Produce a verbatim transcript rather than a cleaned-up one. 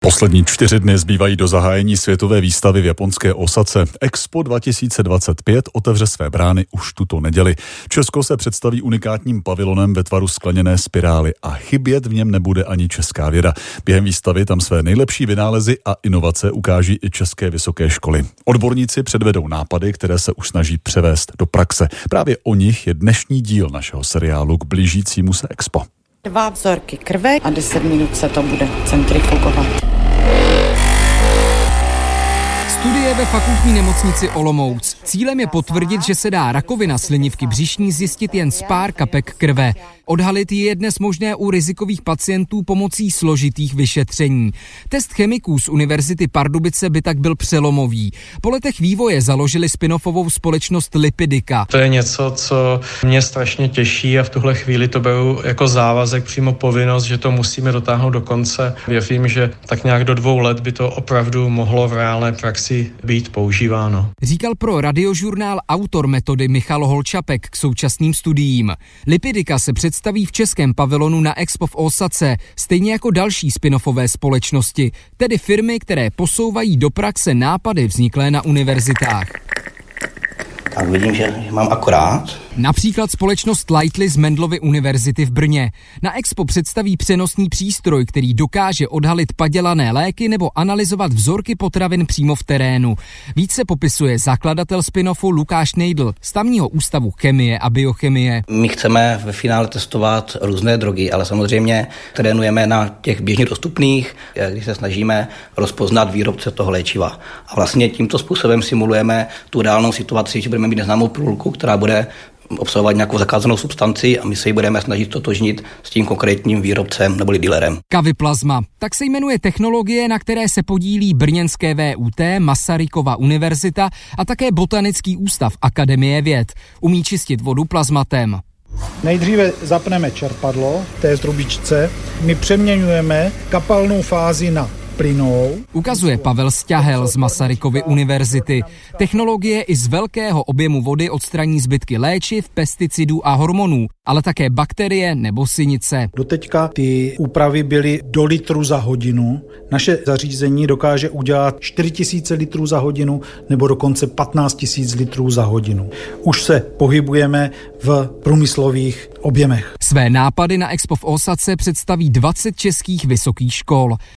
Poslední čtyři dny zbývají do zahájení světové výstavy v japonské Osace. Expo dva tisíce dvacet pět otevře své brány už tuto neděli. Česko se představí unikátním pavilonem ve tvaru skleněné spirály a chybět v něm nebude ani česká věda. Během výstavy tam své nejlepší vynálezy a inovace ukáží i české vysoké školy. Odborníci předvedou nápady, které se už snaží převést do praxe. Právě o nich je dnešní díl našeho seriálu k blížícímu se Expo. Dva vzorky krve a deset minut se to bude centrifugovat. Studie ve fakultní nemocnici Olomouc. Cílem je potvrdit, že se dá rakovina slinivky břišní zjistit jen z pár kapek krve. Odhalit ji je dnes možné u rizikových pacientů pomocí složitých vyšetření. Test chemiků z Univerzity Pardubice by tak byl přelomový. Po letech vývoje založili spin-offovou společnost Lipidika. To je něco, co mě strašně těší a v tuhle chvíli to beru jako závazek, přímo povinnost, že to musíme dotáhnout do konce. Věřím, že tak nějak do dvou let by to opravdu mohlo v reálné praxi být používáno. Říkal pro Radiožurnál autor metody Michal Holčapek k současným studiím. Lipidika se představí v českém pavilonu na Expo v Osace, stejně jako další spin-offové společnosti, tedy firmy, které posouvají do praxe nápady vzniklé na univerzitách. Tak vidím, že mám akorát. Například společnost Lightly z Mendelovy univerzity v Brně. Na Expo představí přenosný přístroj, který dokáže odhalit padělané léky nebo analyzovat vzorky potravin přímo v terénu. Více popisuje zakladatel spin-offu Lukáš Nejdl z tamního ústavu chemie a biochemie. My chceme ve finále testovat různé drogy, ale samozřejmě trénujeme na těch běžně dostupných, když se snažíme rozpoznat výrobce toho léčiva. A vlastně tímto způsobem simulujeme tu reálnou situaci, že budeme mít neznámou pilulku, která bude obsahovat nějakou zakázanou substanci a my se ji budeme snažit totožnit s tím konkrétním výrobcem neboli dealerem. Kaviplazma. Tak se jmenuje technologie, na které se podílí brněnské V U T, Masarykova univerzita a také Botanický ústav Akademie věd. Umí čistit vodu plazmatem. Nejdříve zapneme čerpadlo v té trubičce. My přeměňujeme kapalnou fázi na plynou. Ukazuje Pavel Sťahel z Masarykovy univerzity. Technologie i z velkého objemu vody odstraní zbytky léčiv, pesticidů a hormonů, ale také bakterie nebo sinice. Doteďka ty úpravy byly do litru za hodinu. Naše zařízení dokáže udělat čtyři tisíce litrů za hodinu nebo dokonce patnáct tisíc litrů za hodinu. Už se pohybujeme v průmyslových objemech. Své nápady na Expo v Osace představí dvacet českých vysokých škol.